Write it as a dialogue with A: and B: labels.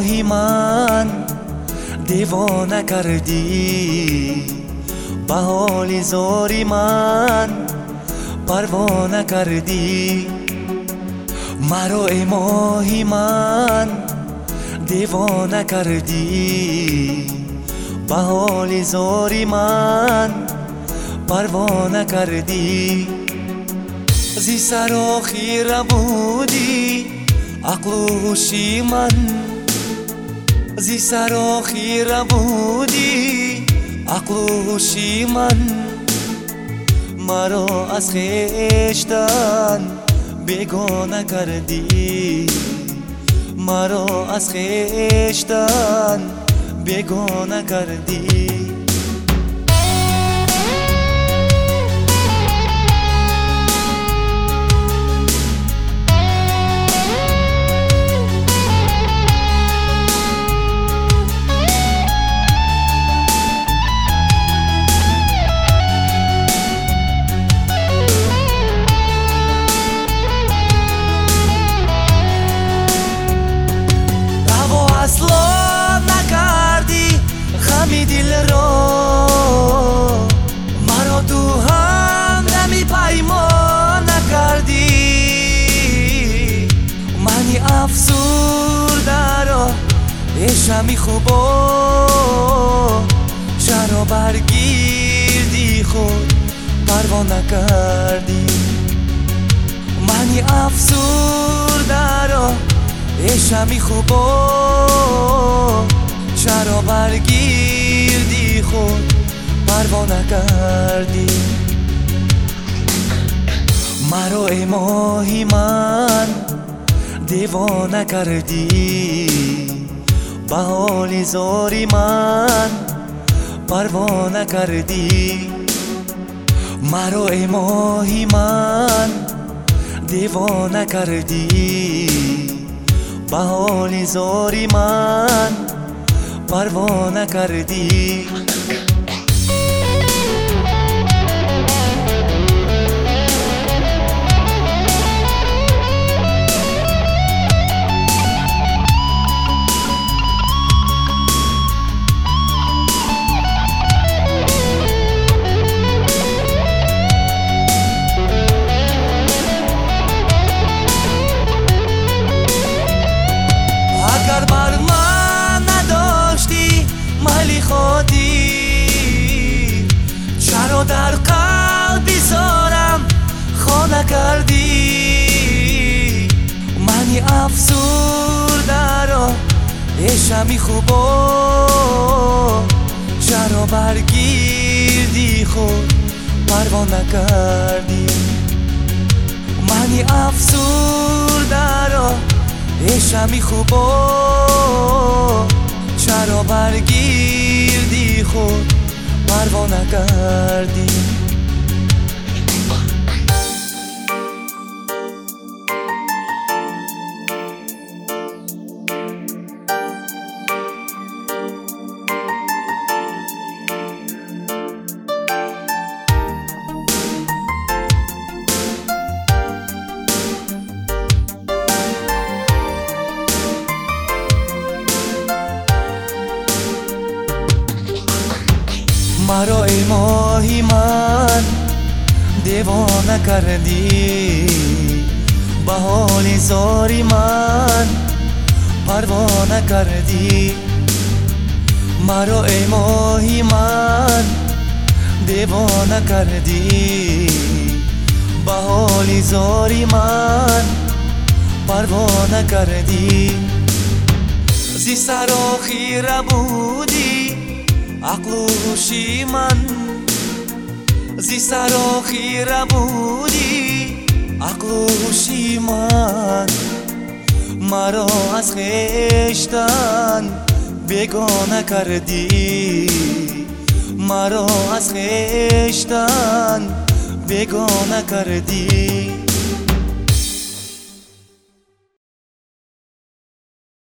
A: ماهی من دیوانه کردی، به حال زاری من پروانه کردی. مرا ای ماهی من دیوانه کردی، به حال زاری من پروانه کردی. زی سر خیره بودی عقل و هوشی من، زی سر خیره بودی عقل و هوشی من. مرا از خویشتن بیگانه کردی، مرا از خویشتن بیگانه کردی. اصلا نکردی غمی دل را، مرا تو هم نمی پیمان نکردی. منی افسرده را عشقمی خوبا، چرا برگیردی خود پروانه کردی. منی افسرده را عشقمی خوبا، چرا برگیردی خود پروانه کردی. مرا ای ماهی من دیوانه کردی، به حال زاری من پروانه کردی. مرا ای ماهی من دیوانه کردی، به حال زاری من پروانه کردی. اگر بر من نداشتی ملی خودی، چرا در قلبی زارم خانه کردی. منی افسرده را عشقمی خوبا، چرا برگیردی خود پروانه کردی. منی افسرده را عشقمی خوبا، چرا برگیردی خود پروانه کردی. مرا ای ماهی من دیوانه کردی، به حال زاری من پروانه کردی. مرا ای ماهی من دیوانه کردی، به حال زاری من پروانه کردی. زی سر خیره بودی عقل و هوشی من، زی سر خیره بودی عقل و هوشی من. مرا از خویشتن بیگانه کردی، مرا از خویشتن بیگانه کردی.